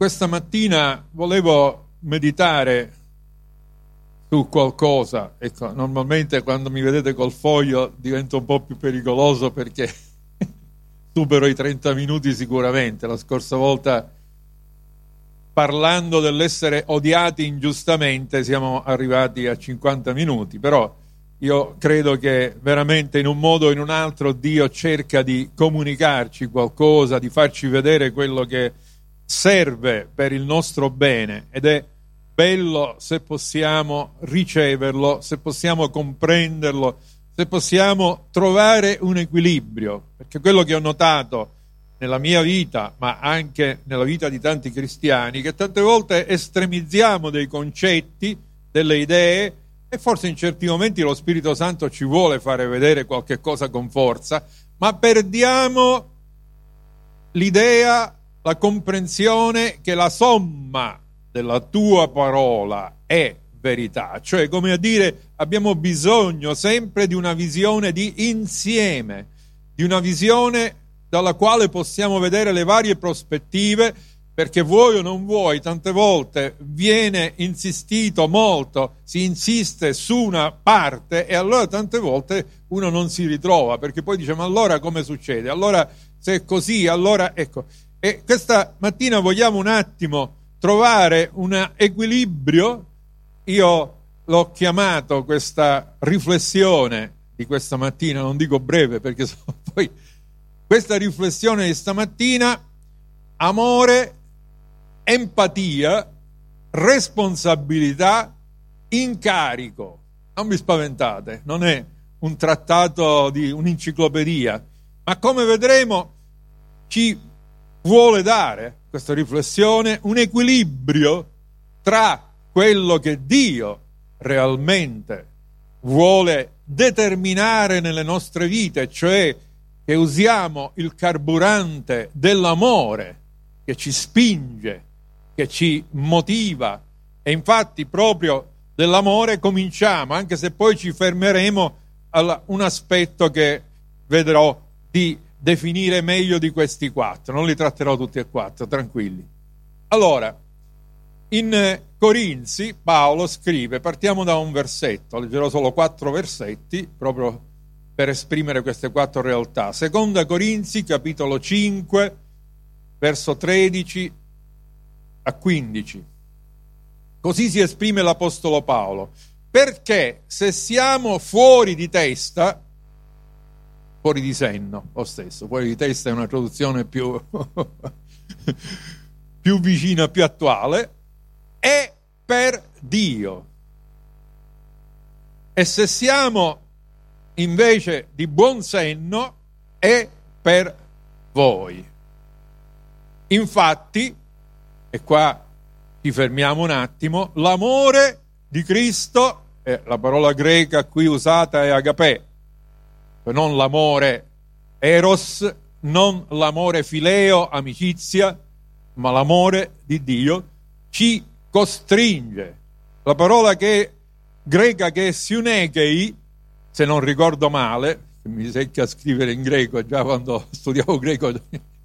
Questa mattina volevo meditare su qualcosa. Ecco, normalmente quando mi vedete col foglio divento un po' più pericoloso perché supero i 30 minuti sicuramente. La scorsa volta, parlando dell'essere odiati ingiustamente, siamo arrivati a 50 minuti, però io credo che veramente in un modo o in un altro Dio cerca di comunicarci qualcosa, di farci vedere quello che serve per il nostro bene, ed è bello se possiamo riceverlo, se possiamo comprenderlo, se possiamo trovare un equilibrio, perché quello che ho notato nella mia vita, ma anche nella vita di tanti cristiani, che tante volte estremizziamo dei concetti, delle idee, e forse in certi momenti lo Spirito Santo ci vuole fare vedere qualche cosa con forza, ma perdiamo l'idea, la comprensione che la somma della tua parola è verità, cioè, come a dire, abbiamo bisogno sempre di una visione di insieme, di una visione dalla quale possiamo vedere le varie prospettive, perché vuoi o non vuoi, tante volte viene insistito molto, si insiste su una parte e allora tante volte uno non si ritrova, perché poi dice: ma allora come succede? Allora se è così, allora ecco. E questa mattina vogliamo un attimo trovare un equilibrio. Io l'ho chiamato, questa riflessione di questa mattina, non dico breve perché poi questa riflessione di stamattina: amore, empatia, responsabilità, incarico. Non vi spaventate, non è un trattato di un'enciclopedia, ma come vedremo ci vuole dare questa riflessione un equilibrio tra quello che Dio realmente vuole determinare nelle nostre vite, cioè che usiamo il carburante dell'amore che ci spinge, che ci motiva, e infatti proprio dell'amore cominciamo, anche se poi ci fermeremo a un aspetto che vedrò di definire meglio di questi 4, non li tratterò tutti e 4, tranquilli. Allora, in Corinzi Paolo scrive, partiamo da un versetto, leggerò solo 4 versetti proprio per esprimere queste 4 realtà. Seconda Corinzi, capitolo 5, verso 13 a 15. Così si esprime l'Apostolo Paolo: perché se siamo fuori di testa, fuori di senno, lo stesso, fuori di testa è una traduzione più vicina, più attuale, è per Dio. E se siamo invece di buon senno, è per voi. Infatti, e qua ci fermiamo un attimo, l'amore di Cristo, la parola greca qui usata è agapè, non l'amore eros, non l'amore fileo, amicizia, ma l'amore di Dio ci costringe. La parola greca che è synekei, se non ricordo male, mi secca a scrivere in greco già quando studiavo greco,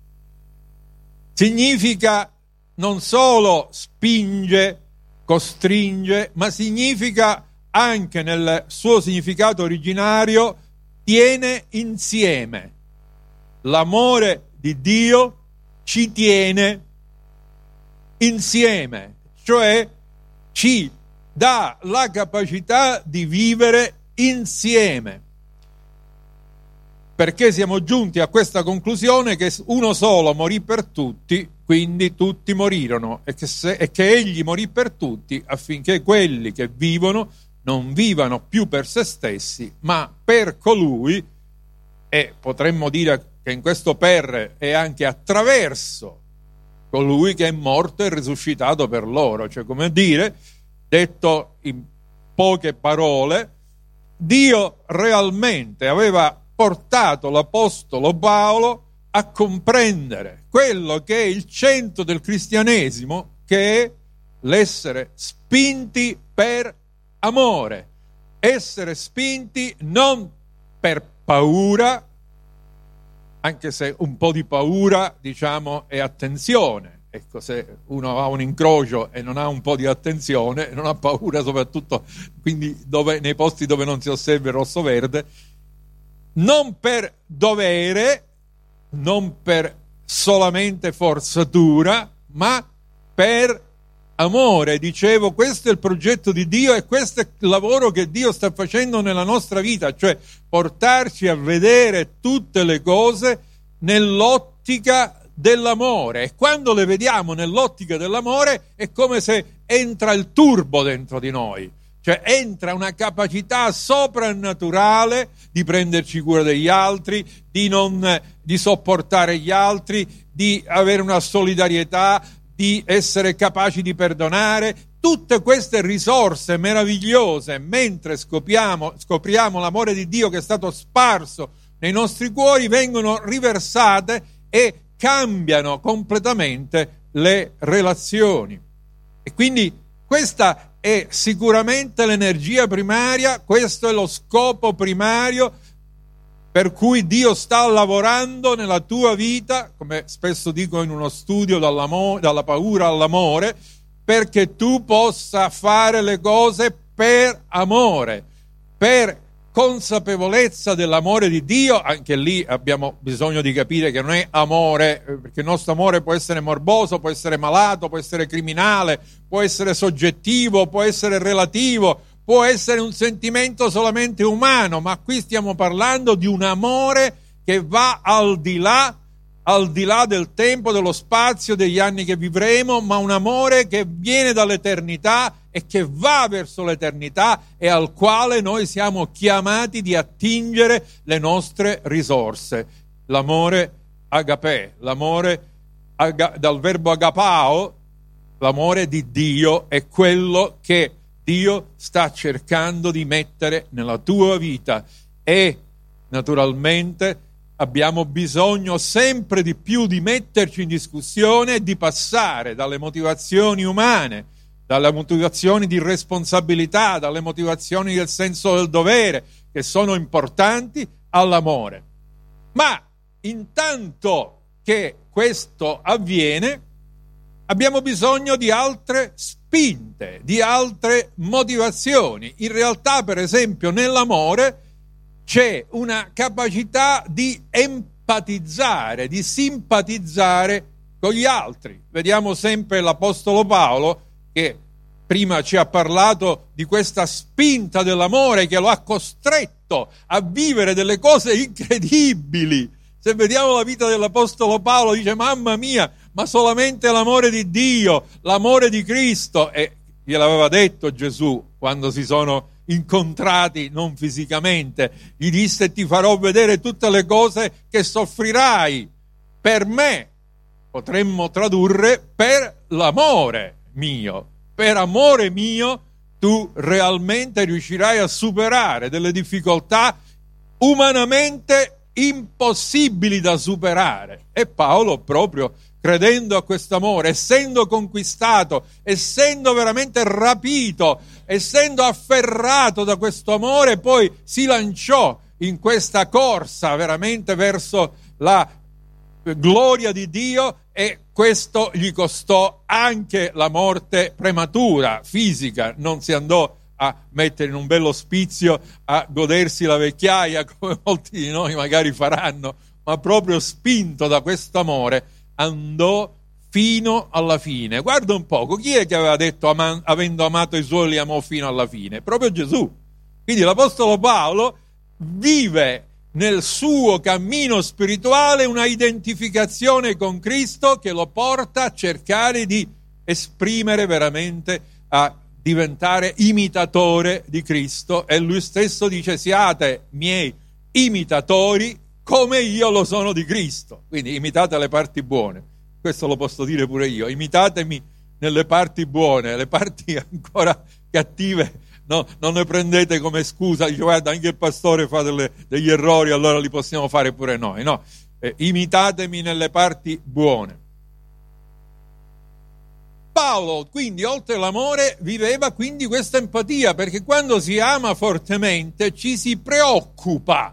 significa non solo spinge, costringe, ma significa anche, nel suo significato originario, tiene insieme. L'amore di Dio ci tiene insieme, cioè ci dà la capacità di vivere insieme. Perché siamo giunti a questa conclusione che uno solo morì per tutti, quindi tutti morirono, e che egli morì per tutti affinché quelli che vivono non vivano più per se stessi, ma per colui, e potremmo dire che in questo per è anche attraverso colui che è morto e risuscitato per loro. Cioè, come dire, detto in poche parole, Dio realmente aveva portato l'Apostolo Paolo a comprendere quello che è il centro del cristianesimo, che è l'essere spinti per amore, essere spinti non per paura, anche se un po' di paura, diciamo, è attenzione, ecco, se uno ha un incrocio e non ha un po' di attenzione, non ha paura, soprattutto quindi nei posti dove non si osserva il rosso-verde, non per dovere, non per solamente forzatura, ma per amore. Dicevo, questo è il progetto di Dio e questo è il lavoro che Dio sta facendo nella nostra vita, cioè portarci a vedere tutte le cose nell'ottica dell'amore. E quando le vediamo nell'ottica dell'amore è come se entra il turbo dentro di noi, cioè entra una capacità soprannaturale di prenderci cura degli altri, di sopportare gli altri, di avere una solidarietà, di essere capaci di perdonare. Tutte queste risorse meravigliose, mentre scopriamo l'amore di Dio che è stato sparso nei nostri cuori, vengono riversate e cambiano completamente le relazioni. E quindi questa è sicuramente l'energia primaria, questo è lo scopo primario per cui Dio sta lavorando nella tua vita, come spesso dico in uno studio, dalla paura all'amore, perché tu possa fare le cose per amore, per consapevolezza dell'amore di Dio. Anche lì abbiamo bisogno di capire che non è amore, perché il nostro amore può essere morboso, può essere malato, può essere criminale, può essere soggettivo, può essere relativo, può essere un sentimento solamente umano, ma qui stiamo parlando di un amore che va al di là del tempo, dello spazio, degli anni che vivremo, ma un amore che viene dall'eternità e che va verso l'eternità e al quale noi siamo chiamati di attingere le nostre risorse. L'amore agapè, dal verbo agapao, l'amore di Dio è quello che Dio sta cercando di mettere nella tua vita e naturalmente abbiamo bisogno sempre di più di metterci in discussione e di passare dalle motivazioni umane, dalle motivazioni di responsabilità, dalle motivazioni del senso del dovere, che sono importanti, all'amore. Ma intanto che questo avviene, abbiamo bisogno di altre spinte, di altre motivazioni. In realtà, per esempio, nell'amore c'è una capacità di empatizzare, di simpatizzare con gli altri. Vediamo sempre l'Apostolo Paolo, che prima ci ha parlato di questa spinta dell'amore che lo ha costretto a vivere delle cose incredibili. Se vediamo la vita dell'Apostolo Paolo, dice: mamma mia, ma solamente l'amore di Dio, l'amore di Cristo. E gliel'aveva detto Gesù quando si sono incontrati, non fisicamente, gli disse: ti farò vedere tutte le cose che soffrirai per me. Potremmo tradurre: per l'amore mio. Per amore mio tu realmente riuscirai a superare delle difficoltà umanamente impossibili da superare. E Paolo, proprio credendo a quest'amore, essendo conquistato, essendo veramente rapito, essendo afferrato da questo amore, poi si lanciò in questa corsa veramente verso la gloria di Dio, e questo gli costò anche la morte prematura, fisica. Non si andò a mettere in un bello ospizio a godersi la vecchiaia come molti di noi magari faranno, ma proprio spinto da questo amore andò fino alla fine. Guarda un poco, chi è che aveva detto avendo amato i suoi li amò fino alla fine? Proprio Gesù. Quindi l'Apostolo Paolo vive nel suo cammino spirituale una identificazione con Cristo che lo porta a cercare di esprimere veramente, a diventare imitatore di Cristo. E lui stesso dice: siate miei imitatori come io lo sono di Cristo. Quindi imitate le parti buone. Questo lo posso dire pure io: imitatemi nelle parti buone, le parti ancora cattive no, non ne prendete come scusa. Dice: guarda, anche il pastore fa degli errori, allora li possiamo fare pure noi. No, imitatemi nelle parti buone. Paolo, quindi, oltre all'amore, viveva quindi questa empatia, perché quando si ama fortemente ci si preoccupa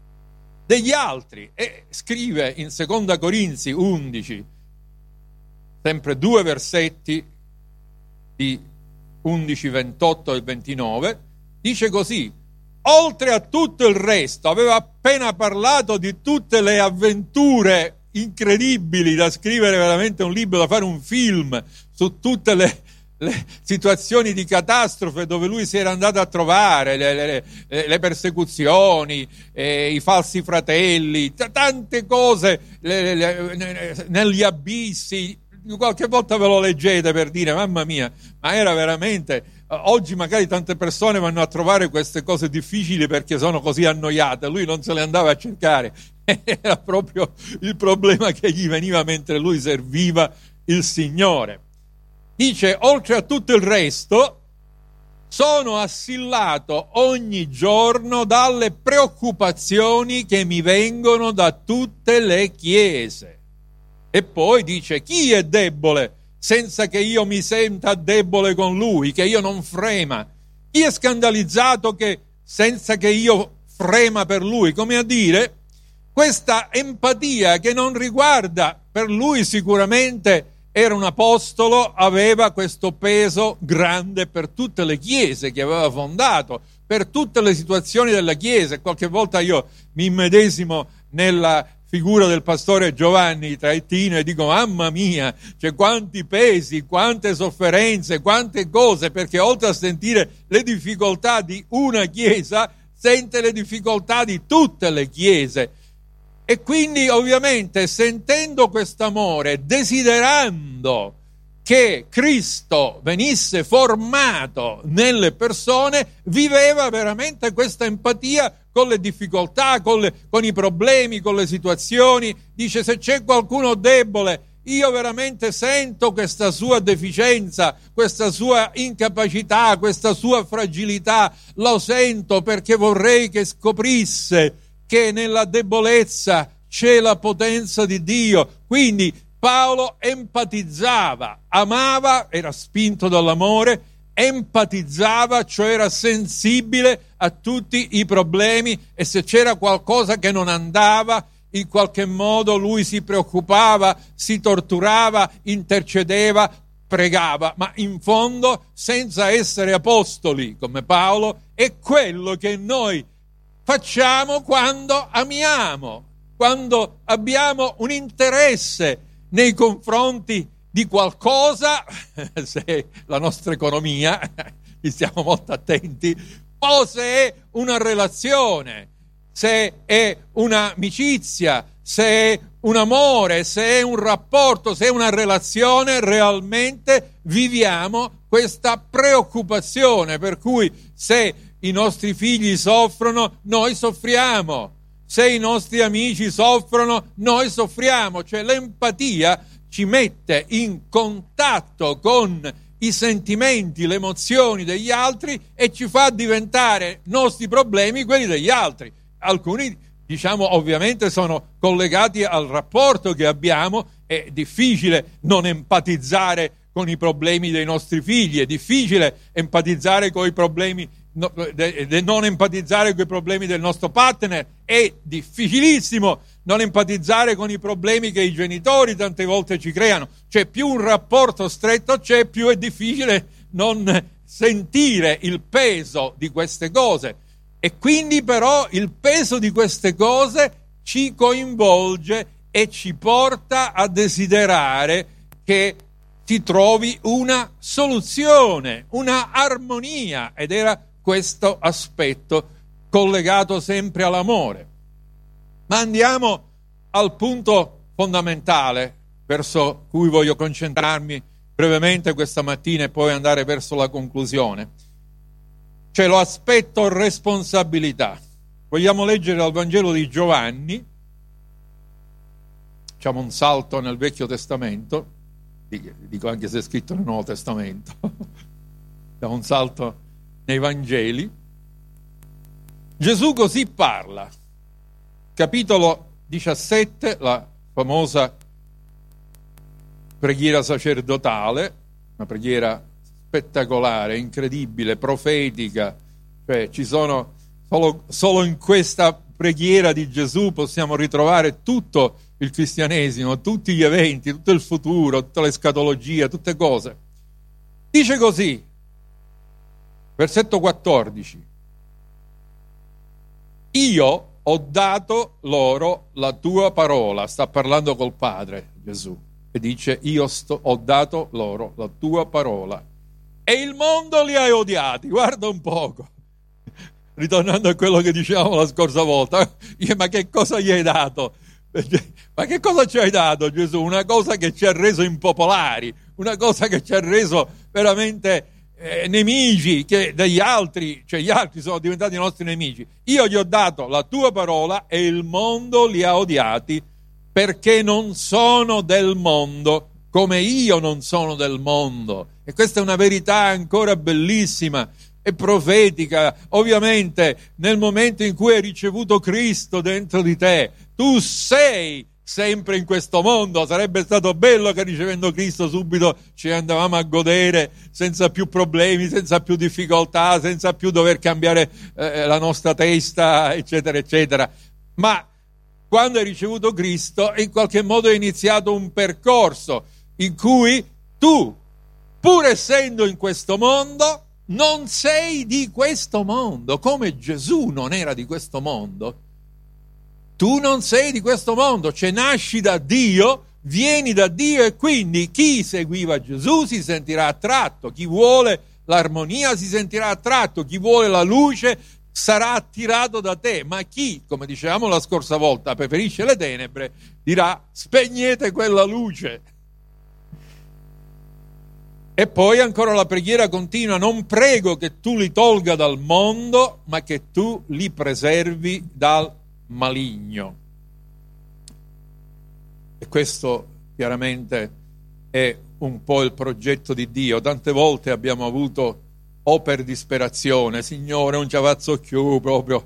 degli altri. E scrive in 2 Corinzi 11: sempre 2 versetti di 11, 28 e 29, dice così: oltre a tutto il resto, aveva appena parlato di tutte le avventure incredibili da scrivere veramente un libro, da fare un film su tutte le situazioni di catastrofe dove lui si era andato a trovare, le persecuzioni, i falsi fratelli, tante cose negli abissi. Qualche volta ve lo leggete per dire mamma mia, ma era veramente... Oggi magari tante persone vanno a trovare queste cose difficili perché sono così annoiate, lui non se le andava a cercare, era proprio il problema che gli veniva mentre lui serviva il Signore. Dice, oltre a tutto il resto, sono assillato ogni giorno dalle preoccupazioni che mi vengono da tutte le chiese. E poi dice, chi è debole senza che io mi senta debole con lui, che io non frema? Chi è scandalizzato senza che io frema per lui? Come a dire, questa empatia che non riguarda, per lui sicuramente era un apostolo, aveva questo peso grande per tutte le chiese che aveva fondato, per tutte le situazioni della chiesa. Qualche volta io mi immedesimo nella figura del pastore Giovanni Traettino e dico mamma mia, c'è quanti pesi, quante sofferenze, quante cose, perché oltre a sentire le difficoltà di una chiesa sente le difficoltà di tutte le chiese. E quindi ovviamente sentendo quest'amore, desiderando che Cristo venisse formato nelle persone, viveva veramente questa empatia con le difficoltà, con i problemi, con le situazioni. Dice, se c'è qualcuno debole, io veramente sento questa sua deficienza, questa sua incapacità, questa sua fragilità, lo sento perché vorrei che scoprisse che nella debolezza c'è la potenza di Dio. Quindi Paolo empatizzava, amava, era spinto dall'amore, empatizzava, cioè era sensibile a tutti i problemi, e se c'era qualcosa che non andava, in qualche modo lui si preoccupava, si torturava, intercedeva, pregava. Ma in fondo, senza essere apostoli come Paolo, è quello che noi facciamo quando amiamo, quando abbiamo un interesse nei confronti di qualcosa, se la nostra economia, ci stiamo molto attenti, o se è una relazione, se è un'amicizia, se è un amore, se è un rapporto, se è una relazione, realmente viviamo questa preoccupazione, per cui se i nostri figli soffrono, noi soffriamo, se i nostri amici soffrono, noi soffriamo. Cioè l'empatia ci mette in contatto con i sentimenti, le emozioni degli altri e ci fa diventare nostri problemi quelli degli altri. Alcuni, diciamo, ovviamente sono collegati al rapporto che abbiamo. È difficile non empatizzare con i problemi dei nostri figli, è difficile empatizzare con i problemi, non empatizzare con i problemi del nostro partner, è difficilissimo non empatizzare con i problemi che i genitori tante volte ci creano. Cioè, più un rapporto stretto c'è, più è difficile non sentire il peso di queste cose. E quindi però il peso di queste cose ci coinvolge e ci porta a desiderare che si trovi una soluzione, una armonia, ed era questo aspetto collegato sempre all'amore. Ma andiamo al punto fondamentale verso cui voglio concentrarmi brevemente questa mattina e poi andare verso la conclusione. C'è l'aspetto responsabilità. Vogliamo leggere dal Vangelo di Giovanni, facciamo un salto nel Vecchio Testamento, dico anche se è scritto nel Nuovo Testamento, facciamo un salto nei Vangeli. Gesù così parla, capitolo 17, la famosa preghiera sacerdotale, una preghiera spettacolare, incredibile, profetica. Cioè ci sono solo in questa preghiera di Gesù possiamo ritrovare tutto il cristianesimo, tutti gli eventi, tutto il futuro, tutta l'escatologia, tutte cose. Dice così, versetto 14: io ho dato loro la tua parola. Sta parlando col Padre Gesù e dice: ho dato loro la tua parola e il mondo li ha odiati. Guarda un poco, ritornando a quello che dicevamo la scorsa volta, ma che cosa gli hai dato? Ma che cosa ci hai dato, Gesù? Una cosa che ci ha reso impopolari, una cosa che ci ha reso veramente nemici degli altri, cioè gli altri sono diventati i nostri nemici. Io gli ho dato la tua parola e il mondo li ha odiati, perché non sono del mondo, come io non sono del mondo. E questa è una verità ancora bellissima e profetica. Ovviamente nel momento in cui hai ricevuto Cristo dentro di te, tu sei sempre in questo mondo. Sarebbe stato bello che ricevendo Cristo subito ci andavamo a godere senza più problemi, senza più difficoltà, senza più dover cambiare la nostra testa, eccetera, eccetera. Ma quando hai ricevuto Cristo, in qualche modo è iniziato un percorso in cui tu, pur essendo in questo mondo, non sei di questo mondo, come Gesù non era di questo mondo. Tu non sei di questo mondo, cioè nasci da Dio, vieni da Dio, e quindi chi seguiva Gesù si sentirà attratto, chi vuole l'armonia si sentirà attratto, chi vuole la luce sarà attirato da te, ma chi, come dicevamo la scorsa volta, preferisce le tenebre, dirà: spegnete quella luce. E poi ancora la preghiera continua: non prego che tu li tolga dal mondo, ma che tu li preservi dal maligno. E questo chiaramente è un po' il progetto di Dio. Tante volte abbiamo avuto, o per disperazione: Signore, non ci avanzo più, proprio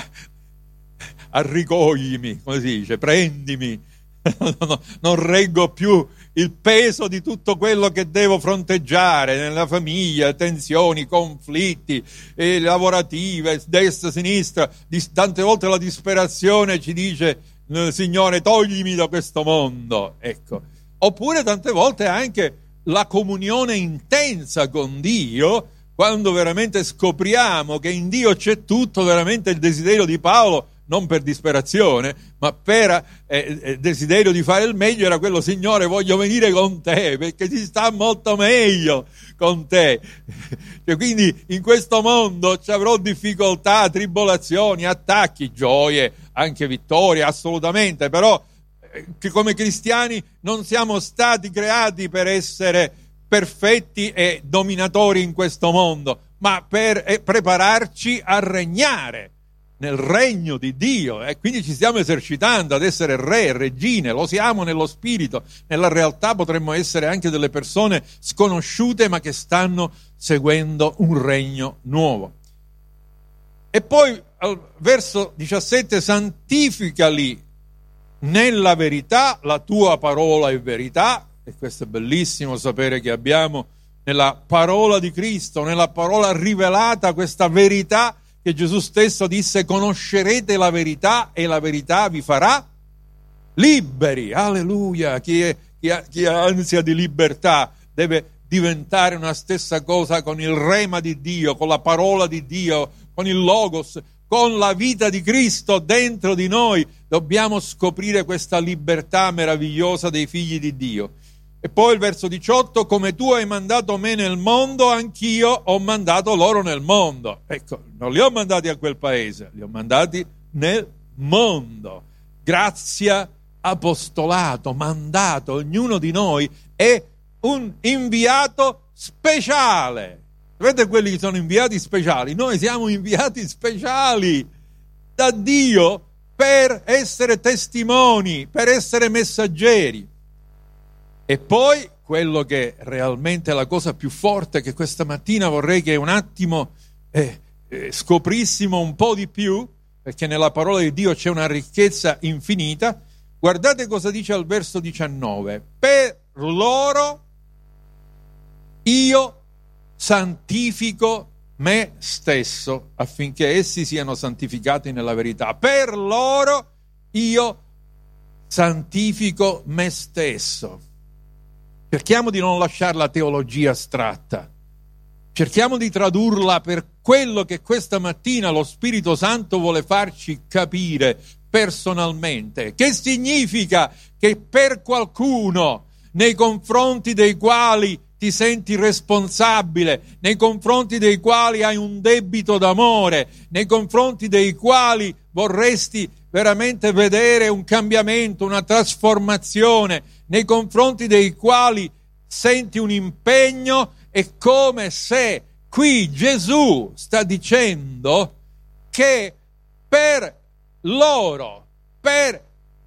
arricoglimi, come si dice, prendimi, non reggo più il peso di tutto quello che devo fronteggiare nella famiglia, tensioni, conflitti lavorative, destra, sinistra. Tante volte la disperazione ci dice: Signore, toglimi da questo mondo, ecco. Oppure tante volte anche la comunione intensa con Dio, quando veramente scopriamo che in Dio c'è tutto. Veramente il desiderio di Paolo, non per disperazione, ma per desiderio di fare il meglio, era quello: Signore, voglio venire con te, perché si sta molto meglio con te. Cioè, quindi in questo mondo ci avrò difficoltà, tribolazioni, attacchi, gioie, anche vittorie, assolutamente, però che come cristiani non siamo stati creati per essere perfetti e dominatori in questo mondo, ma per prepararci a regnare nel regno di Dio, e quindi ci stiamo esercitando ad essere re e regine. Lo siamo nello spirito, nella realtà potremmo essere anche delle persone sconosciute ma che stanno seguendo un regno nuovo. E poi al verso 17: santificali nella verità, la tua parola è verità. E questo è bellissimo, sapere che abbiamo nella parola di Cristo, nella parola rivelata, questa verità che Gesù stesso disse: conoscerete la verità e la verità vi farà liberi. Alleluia! Chi ha ansia di libertà deve diventare una stessa cosa con il rema di Dio, con la parola di Dio, con il Logos, con la vita di Cristo dentro di noi. Dobbiamo scoprire questa libertà meravigliosa dei figli di Dio. E poi il verso 18: come tu hai mandato me nel mondo, anch'io ho mandato loro nel mondo. Ecco, non li ho mandati a quel paese, li ho mandati nel mondo. Grazia, apostolato, mandato. Ognuno di noi è un inviato speciale. Sapete quelli che sono inviati speciali? Noi siamo inviati speciali da Dio per essere testimoni, per essere messaggeri. E poi quello che realmente è la cosa più forte, che questa mattina vorrei che un attimo scoprissimo un po' di più, perché nella parola di Dio c'è una ricchezza infinita. Guardate cosa dice al verso 19: per loro io santifico me stesso, affinché essi siano santificati nella verità. Per loro io santifico me stesso. Cerchiamo di non lasciare la teologia astratta, cerchiamo di tradurla per quello che questa mattina lo Spirito Santo vuole farci capire personalmente. Che significa che per qualcuno nei confronti dei quali ti senti responsabile, nei confronti dei quali hai un debito d'amore, nei confronti dei quali vorresti veramente vedere un cambiamento, una trasformazione, nei confronti dei quali senti un impegno, è come se qui Gesù sta dicendo che per loro, per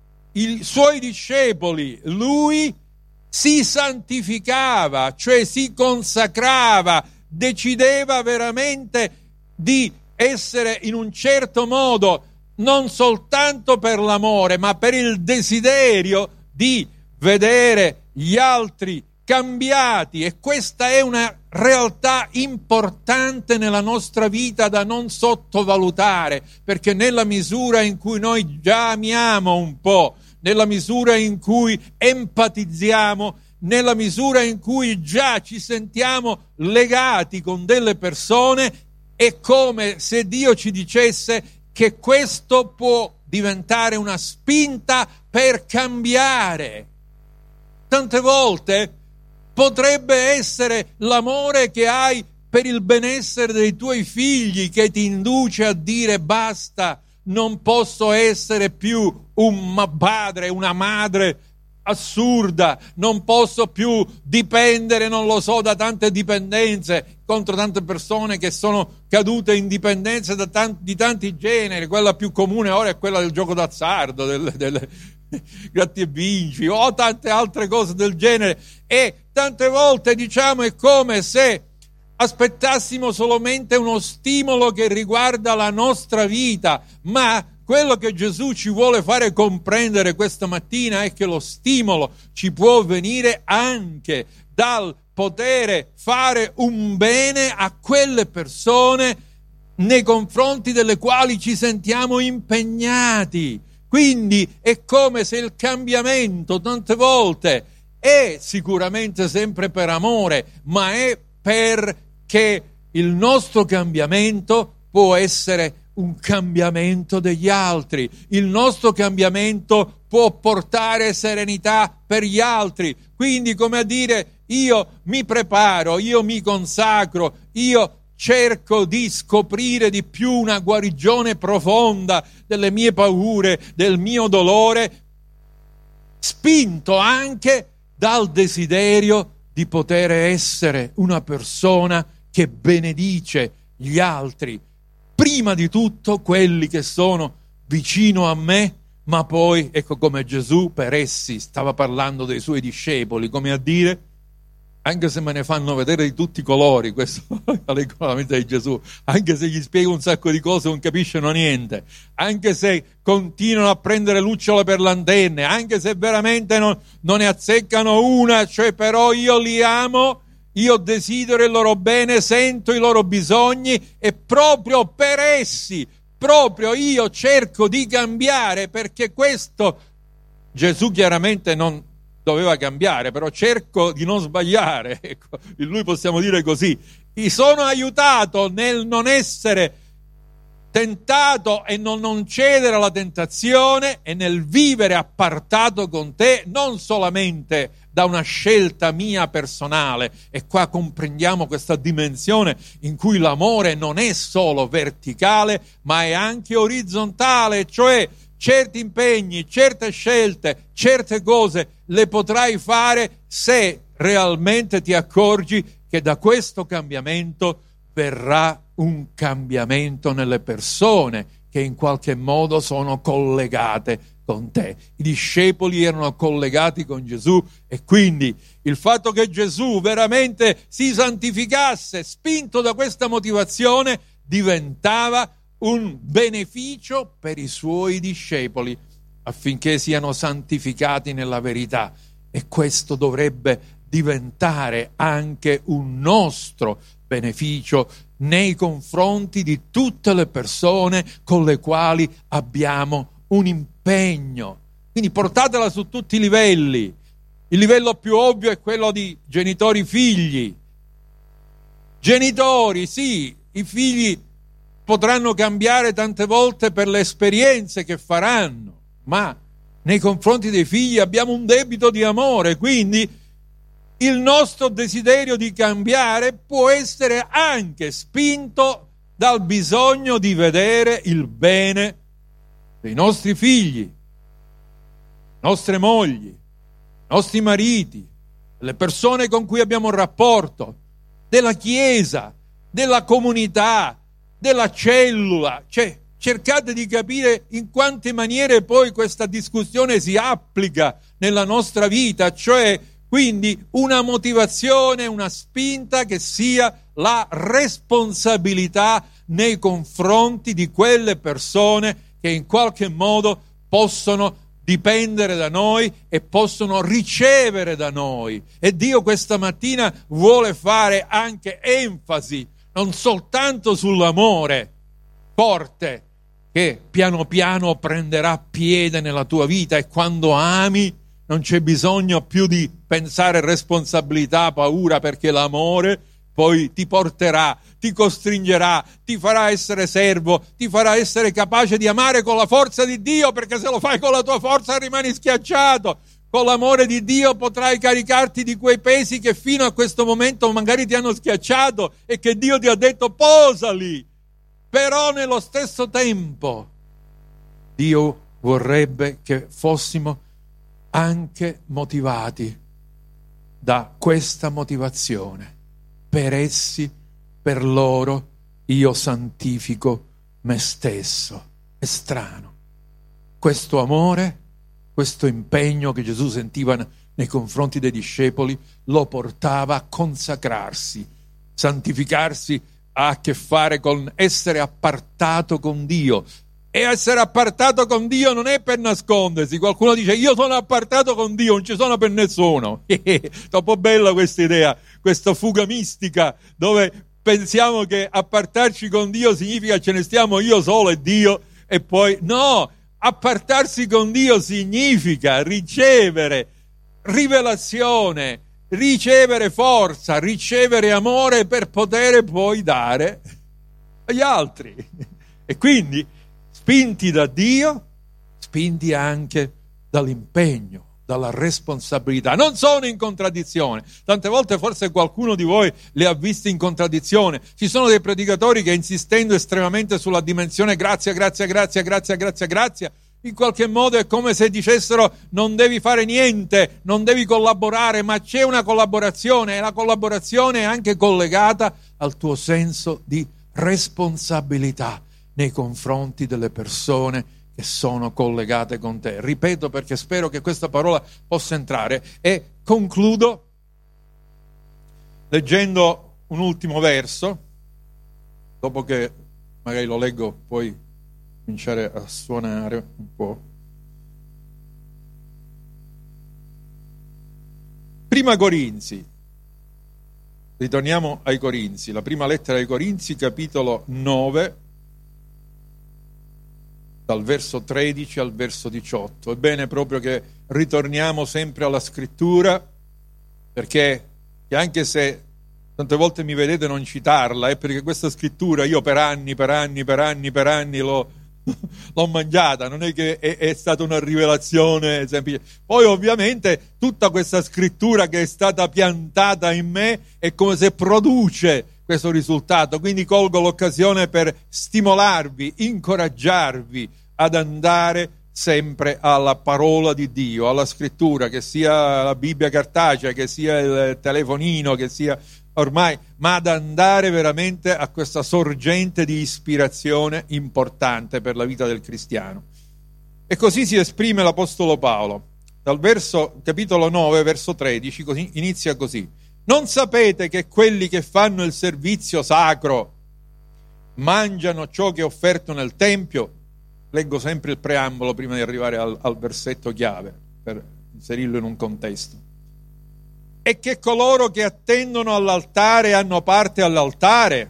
i suoi discepoli, lui si santificava, cioè si consacrava, decideva veramente di essere in un certo modo, non soltanto per l'amore, ma per il desiderio di vedere gli altri cambiati. E questa è una realtà importante nella nostra vita da non sottovalutare, perché nella misura in cui noi già amiamo un po', nella misura in cui empatizziamo, nella misura in cui già ci sentiamo legati con delle persone, è come se Dio ci dicesse che questo può diventare una spinta per cambiare. Tante volte potrebbe essere l'amore che hai per il benessere dei tuoi figli che ti induce a dire basta, non posso essere più un padre, una madre assurda, non posso più dipendere, non lo so, da tante dipendenze, contro tante persone che sono cadute in dipendenze di tanti generi. Quella più comune ora è quella del gioco d'azzardo, del gratti e vinci o tante altre cose del genere, e tante volte diciamo è come se aspettassimo solamente uno stimolo che riguarda la nostra vita, ma quello che Gesù ci vuole fare comprendere questa mattina è che lo stimolo ci può venire anche dal potere fare un bene a quelle persone nei confronti delle quali ci sentiamo impegnati. Quindi è come se il cambiamento tante volte è sicuramente sempre per amore, ma è perché il nostro cambiamento può essere un cambiamento degli altri. Il nostro cambiamento può portare serenità per gli altri. Quindi, come a dire, io mi preparo, io mi consacro, io cerco di scoprire di più una guarigione profonda delle mie paure, del mio dolore, spinto anche dal desiderio di poter essere una persona che benedice gli altri, prima di tutto quelli che sono vicino a me, ma poi, ecco come Gesù per essi stava parlando dei suoi discepoli, come a dire, anche se me ne fanno vedere di tutti i colori, questo è la mente di Gesù, anche se gli spiego un sacco di cose non capiscono niente, anche se continuano a prendere lucciole per l'antenne, anche se veramente non ne azzeccano una, cioè però io li amo, io desidero il loro bene, sento i loro bisogni e proprio per essi, proprio io cerco di cambiare, perché questo Gesù chiaramente non doveva cambiare, però cerco di non sbagliare, ecco, in lui possiamo dire così. Mi sono aiutato nel non essere tentato e non cedere alla tentazione, e nel vivere appartato con te, non solamente da una scelta mia personale, e qua comprendiamo questa dimensione in cui l'amore non è solo verticale, ma è anche orizzontale, cioè certi impegni, certe scelte, certe cose le potrai fare se realmente ti accorgi che da questo cambiamento verrà un cambiamento nelle persone che in qualche modo sono collegate con te. I discepoli erano collegati con Gesù, e quindi il fatto che Gesù veramente si santificasse, spinto da questa motivazione, diventava un beneficio per i suoi discepoli affinché siano santificati nella verità, e questo dovrebbe diventare anche un nostro beneficio nei confronti di tutte le persone con le quali abbiamo un impegno. Quindi portatela su tutti i livelli. Il livello più ovvio è quello di genitori-figli. Genitori, sì, i figli potranno cambiare tante volte per le esperienze che faranno, ma nei confronti dei figli abbiamo un debito di amore, quindi il nostro desiderio di cambiare può essere anche spinto dal bisogno di vedere il bene dei nostri figli, nostre mogli, nostri mariti, le persone con cui abbiamo un rapporto, della Chiesa, della comunità, della cellula. Cioè, cercate di capire in quante maniere poi questa discussione si applica nella nostra vita, cioè quindi una motivazione, una spinta che sia la responsabilità nei confronti di quelle persone che in qualche modo possono dipendere da noi e possono ricevere da noi. E Dio questa mattina vuole fare anche enfasi non soltanto sull'amore forte che piano piano prenderà piede nella tua vita, e quando ami non c'è bisogno più di pensare responsabilità, paura, perché l'amore poi ti porterà, ti costringerà, ti farà essere servo, ti farà essere capace di amare con la forza di Dio, perché se lo fai con la tua forza rimani schiacciato. Con l'amore di Dio potrai caricarti di quei pesi che fino a questo momento magari ti hanno schiacciato e che Dio ti ha detto posali. Però nello stesso tempo Dio vorrebbe che fossimo anche motivati da questa motivazione. Per essi, per loro, io santifico me stesso. È strano. Questo amore, questo impegno che Gesù sentiva nei confronti dei discepoli, lo portava a consacrarsi. Santificarsi ha a che fare con essere appartato con Dio. E essere appartato con Dio non è per nascondersi. Qualcuno dice io sono appartato con Dio, non ci sono per nessuno. Troppo bella questa idea, questa fuga mistica dove pensiamo che appartarci con Dio significa ce ne stiamo io solo e Dio, e poi no, appartarsi con Dio significa ricevere rivelazione, ricevere forza, ricevere amore per poter poi dare agli altri. E quindi spinti da Dio, spinti anche dall'impegno, dalla responsabilità. Non sono in contraddizione. Tante volte forse qualcuno di voi li ha visti in contraddizione. Ci sono dei predicatori che, insistendo estremamente sulla dimensione grazia, in qualche modo è come se dicessero non devi fare niente, non devi collaborare, ma c'è una collaborazione, e la collaborazione è anche collegata al tuo senso di responsabilità nei confronti delle persone che sono collegate con te. Ripeto perché spero che questa parola possa entrare, e concludo leggendo un ultimo verso, dopo che magari lo leggo poi cominciare a suonare un po'. Prima Corinzi, ritorniamo ai Corinzi, la prima lettera ai Corinzi, capitolo 9, dal verso 13 al verso 18. È bene proprio che ritorniamo sempre alla scrittura, perché anche se tante volte mi vedete non citarla, è perché questa scrittura io per anni l'ho mangiata, non è che è stata una rivelazione semplice. Poi ovviamente tutta questa scrittura che è stata piantata in me è come se produce questo risultato, quindi colgo l'occasione per stimolarvi, incoraggiarvi ad andare sempre alla parola di Dio, alla scrittura, che sia la Bibbia cartacea, che sia il telefonino, che sia ormai, ma ad andare veramente a questa sorgente di ispirazione importante per la vita del cristiano. E così si esprime l'Apostolo Paolo. Dal capitolo 9, verso 13, così, inizia così. Non sapete che quelli che fanno il servizio sacro mangiano ciò che è offerto nel Tempio? Leggo sempre il preambolo prima di arrivare al versetto chiave, per inserirlo in un contesto. E che coloro che attendono all'altare hanno parte all'altare?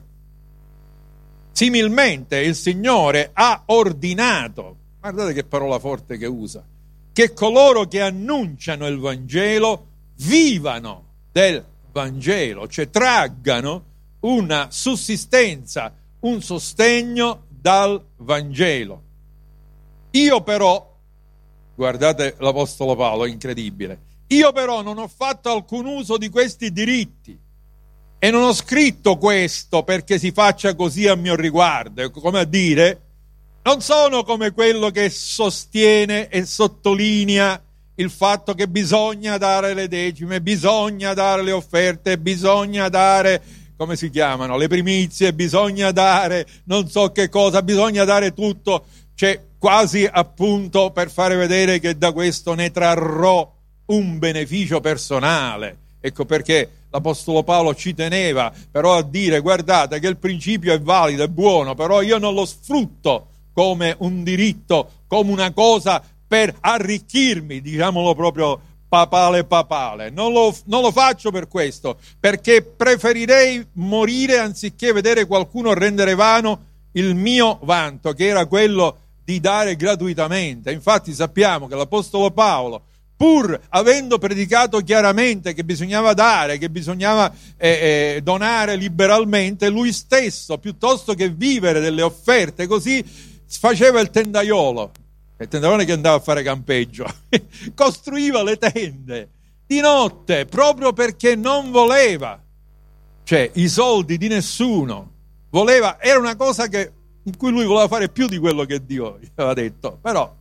Similmente il Signore ha ordinato, guardate che parola forte che usa, che coloro che annunciano il Vangelo vivano del Vangelo, cioè traggano una sussistenza, un sostegno dal Vangelo. Io però, guardate l'Apostolo Paolo, è incredibile, io però non ho fatto alcun uso di questi diritti e non ho scritto questo perché si faccia così a mio riguardo, come a dire, non sono come quello che sostiene e sottolinea il fatto che bisogna dare le decime, bisogna dare le offerte, bisogna dare, come si chiamano, le primizie, bisogna dare non so che cosa, bisogna dare tutto, cioè quasi appunto per fare vedere che da questo ne trarrò un beneficio personale. Ecco perché l'Apostolo Paolo ci teneva però a dire: guardate che il principio è valido, è buono, però io non lo sfrutto come un diritto, come una cosa per arricchirmi, diciamolo proprio papale. Non lo faccio per questo, perché preferirei morire anziché vedere qualcuno rendere vano il mio vanto, che era quello di dare gratuitamente. Infatti sappiamo che l'Apostolo Paolo, pur avendo predicato chiaramente che bisognava dare, che bisognava donare liberalmente, lui stesso, piuttosto che vivere delle offerte così, faceva il tendaiolo che andava a fare campeggio, costruiva le tende di notte proprio perché non voleva, cioè, i soldi di nessuno, era una cosa in cui lui voleva fare più di quello che Dio gli aveva detto, però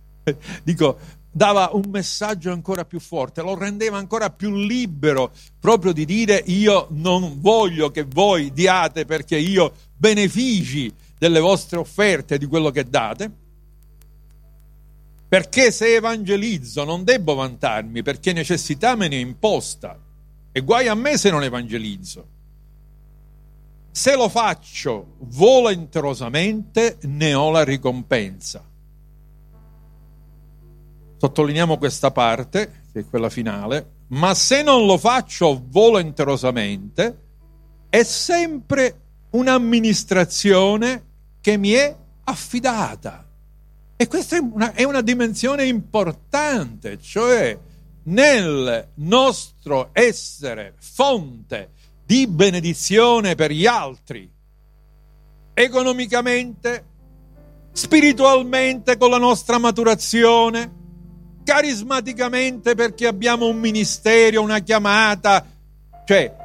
dava un messaggio ancora più forte, lo rendeva ancora più libero, proprio di dire: io non voglio che voi diate perché io benefici delle vostre offerte, di quello che date, perché se evangelizzo non debbo vantarmi, perché necessità me ne è imposta, e guai a me se non evangelizzo. Se lo faccio volenterosamente ne ho la ricompensa. Sottolineiamo questa parte, che è quella finale, ma se non lo faccio volenterosamente è sempre un'amministrazione che mi è affidata. E questa è una dimensione importante, cioè nel nostro essere fonte di benedizione per gli altri, economicamente, spiritualmente con la nostra maturazione, carismaticamente perché abbiamo un ministero, una chiamata, cioè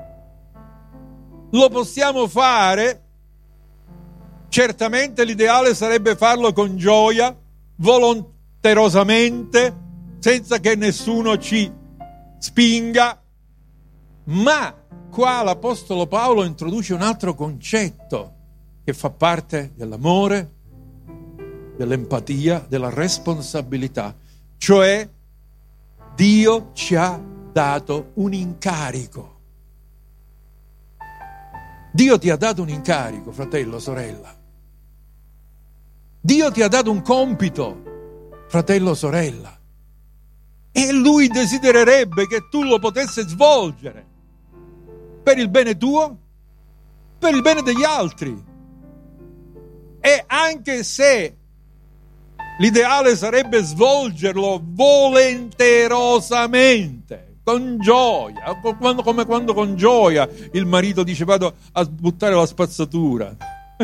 lo possiamo fare. Certamente l'ideale sarebbe farlo con gioia, volonterosamente, senza che nessuno ci spinga, ma qua l'Apostolo Paolo introduce un altro concetto che fa parte dell'amore, dell'empatia, della responsabilità, cioè Dio ci ha dato un incarico. Dio ti ha dato un incarico, fratello, sorella. Dio ti ha dato un compito, fratello, sorella, e Lui desidererebbe che tu lo potessi svolgere per il bene tuo, per il bene degli altri. E anche se l'ideale sarebbe svolgerlo volenterosamente, con gioia, come quando con gioia il marito dice: vado a buttare la spazzatura,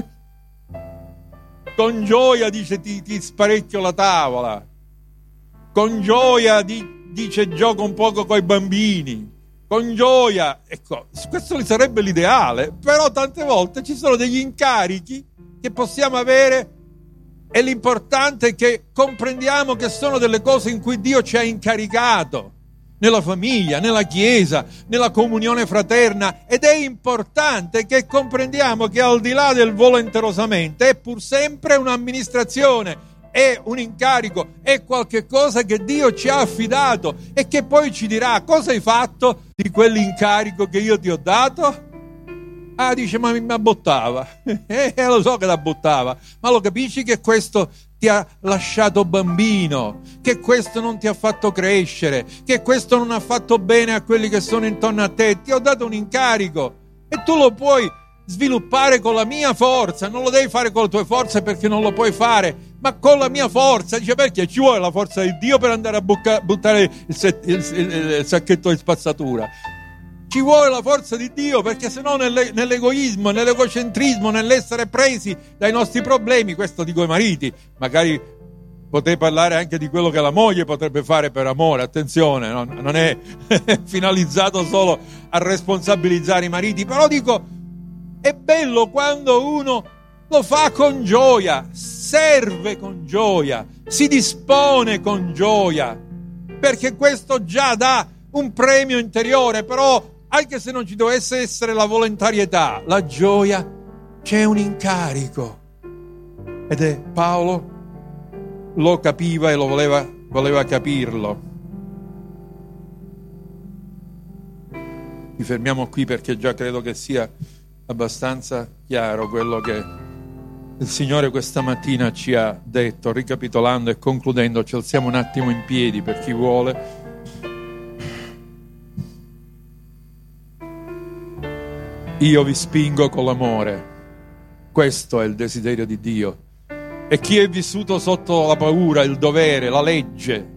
con gioia dice ti sparecchio la tavola, con gioia dice gioco un poco coi bambini, con gioia. Ecco, questo sarebbe l'ideale, però tante volte ci sono degli incarichi che possiamo avere e l'importante è che comprendiamo che sono delle cose in cui Dio ci ha incaricato, nella famiglia, nella chiesa, nella comunione fraterna, ed è importante che comprendiamo che al di là del volenterosamente è pur sempre un'amministrazione, è un incarico, è qualche cosa che Dio ci ha affidato e che poi ci dirà: cosa hai fatto di quell'incarico che io ti ho dato? Ah, dice, ma mi abbottava. Lo so che la buttava, ma lo capisci che questo ti ha lasciato bambino, che questo non ti ha fatto crescere, che questo non ha fatto bene a quelli che sono intorno a te? Ti ho dato un incarico e tu lo puoi sviluppare con la mia forza. Non lo devi fare con le tue forze perché non lo puoi fare, ma con la mia forza. Dice, perché ci vuole la forza di Dio per andare a buttare il sacchetto di spazzatura. Ci vuole la forza di Dio, perché sennò nell'egoismo, nell'egocentrismo, nell'essere presi dai nostri problemi, questo dico ai mariti, magari potrei parlare anche di quello che la moglie potrebbe fare per amore, attenzione, non è finalizzato solo a responsabilizzare i mariti, però dico, è bello quando uno lo fa con gioia, serve con gioia, si dispone con gioia, perché questo già dà un premio interiore. Però anche se non ci dovesse essere la volontarietà, la gioia, c'è un incarico, ed è Paolo lo capiva e lo voleva capirlo. Ci fermiamo qui perché già credo che sia abbastanza chiaro quello che il Signore questa mattina ci ha detto. Ricapitolando e concludendo, ci alziamo un attimo in piedi per chi vuole. Io vi spingo con l'amore, questo è il desiderio di Dio. E chi è vissuto sotto la paura, il dovere, la legge,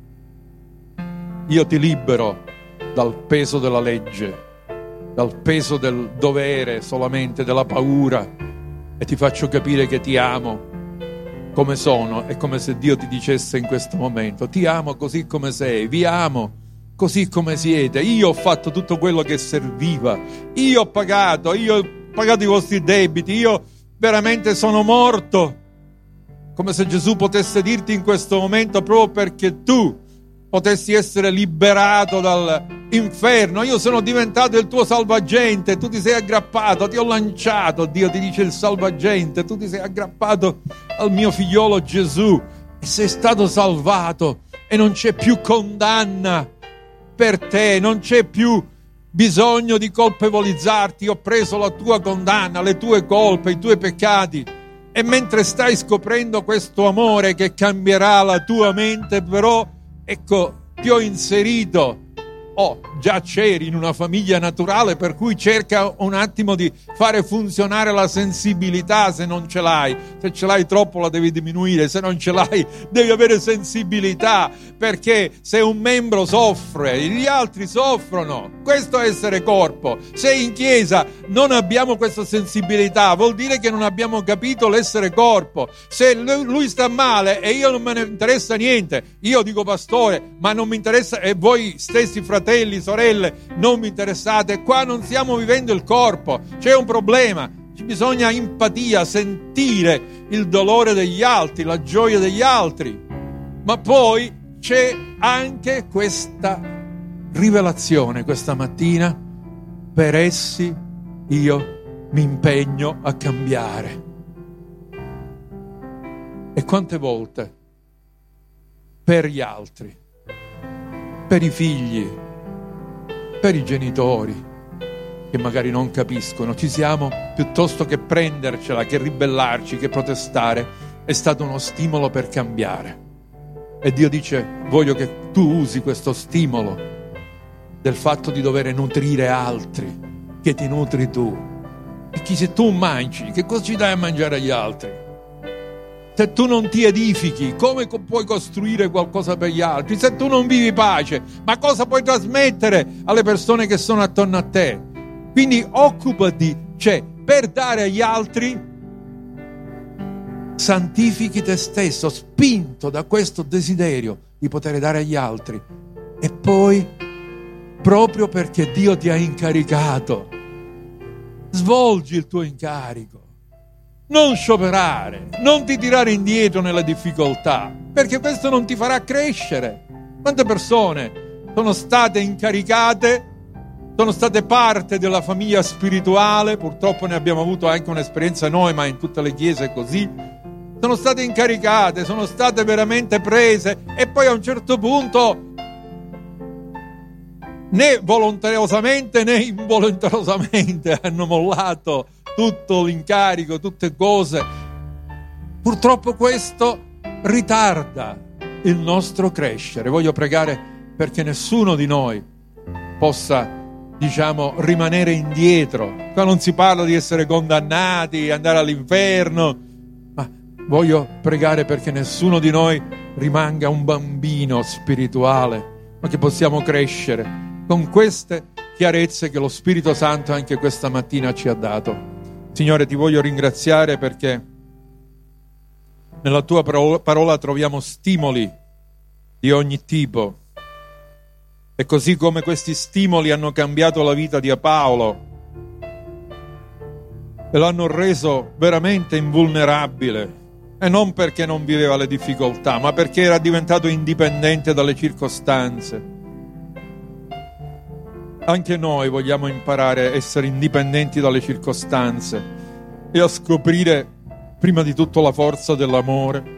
io ti libero dal peso della legge, dal peso del dovere solamente, della paura, e ti faccio capire che ti amo come sono. È come se Dio ti dicesse in questo momento: ti amo così come sei, vi amo così come siete. Io ho fatto tutto quello che serviva, io ho pagato i vostri debiti, io veramente sono morto. Come se Gesù potesse dirti in questo momento, proprio perché tu potessi essere liberato dall'inferno, io sono diventato il tuo salvagente, tu ti sei aggrappato, ti ho lanciato, Dio ti dice il salvagente, tu ti sei aggrappato al mio figliolo Gesù e sei stato salvato, e non c'è più condanna per te, non c'è più bisogno di colpevolizzarti. Ho preso la tua condanna, le tue colpe, i tuoi peccati, e mentre stai scoprendo questo amore che cambierà la tua mente, però ecco, ti ho inserito, già c'eri in una famiglia naturale, per cui cerca un attimo di fare funzionare la sensibilità se non ce l'hai. Se ce l'hai troppo la devi diminuire, se non ce l'hai devi avere sensibilità, perché se un membro soffre, gli altri soffrono. Questo è essere corpo. Se in chiesa non abbiamo questa sensibilità, vuol dire che non abbiamo capito l'essere corpo. Se lui sta male e io non me ne interessa niente, io dico pastore, ma non mi interessa, e voi stessi fratelli, sorelle, non mi interessate, qua non stiamo vivendo il corpo, c'è un problema. Ci bisogna empatia, sentire il dolore degli altri, la gioia degli altri, ma poi c'è anche questa rivelazione questa mattina: per essi io mi impegno a cambiare. E quante volte per gli altri, per i figli, per i genitori che magari non capiscono, ci siamo, piuttosto che prendercela, che ribellarci, che protestare, è stato uno stimolo per cambiare. E Dio dice: voglio che tu usi questo stimolo del fatto di dover nutrire altri, che ti nutri tu. E se tu mangi, che cosa ci dai a mangiare agli altri? Se tu non ti edifichi, come puoi costruire qualcosa per gli altri? Se tu non vivi pace, ma cosa puoi trasmettere alle persone che sono attorno a te? Quindi occupati, per dare agli altri, santifichi te stesso, spinto da questo desiderio di poter dare agli altri. E poi, proprio perché Dio ti ha incaricato, svolgi il tuo incarico. Non scioperare, non ti tirare indietro nella difficoltà, perché questo non ti farà crescere. Quante persone sono state incaricate, sono state parte della famiglia spirituale, purtroppo ne abbiamo avuto anche un'esperienza noi, ma in tutte le chiese è così, sono state incaricate, sono state veramente prese, e poi a un certo punto, né volontariosamente né involontariosamente, hanno mollato tutto l'incarico, tutte cose. Purtroppo questo ritarda il nostro crescere. Voglio pregare perché nessuno di noi possa rimanere indietro. Qua non si parla di essere condannati, andare all'inferno, ma voglio pregare perché nessuno di noi rimanga un bambino spirituale, ma che possiamo crescere con queste chiarezze che lo Spirito Santo anche questa mattina ci ha dato. Signore, ti voglio ringraziare perché nella tua parola troviamo stimoli di ogni tipo. E così come questi stimoli hanno cambiato la vita di Paolo e l'hanno reso veramente invulnerabile, e non perché non viveva le difficoltà, ma perché era diventato indipendente dalle circostanze. Anche noi vogliamo imparare a essere indipendenti dalle circostanze e a scoprire prima di tutto la forza dell'amore,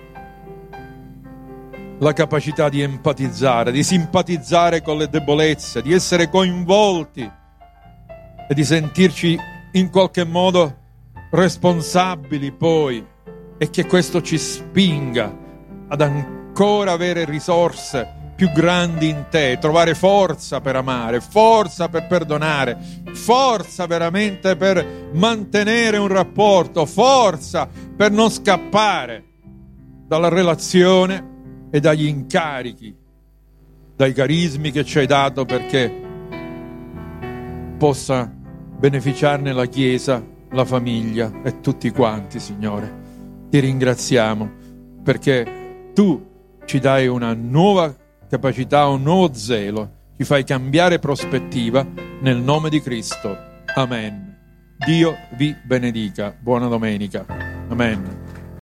la capacità di empatizzare, di simpatizzare con le debolezze, di essere coinvolti e di sentirci in qualche modo responsabili poi, e che questo ci spinga ad ancora avere risorse più grandi in te, trovare forza per amare, forza per perdonare, forza veramente per mantenere un rapporto, forza per non scappare dalla relazione e dagli incarichi, dai carismi che ci hai dato, perché possa beneficiarne la Chiesa, la famiglia e tutti quanti, Signore. Ti ringraziamo perché tu ci dai una nuova capacità, un nuovo zelo, ci fai cambiare prospettiva nel nome di Cristo. Amen. Dio vi benedica. Buona domenica. Amen.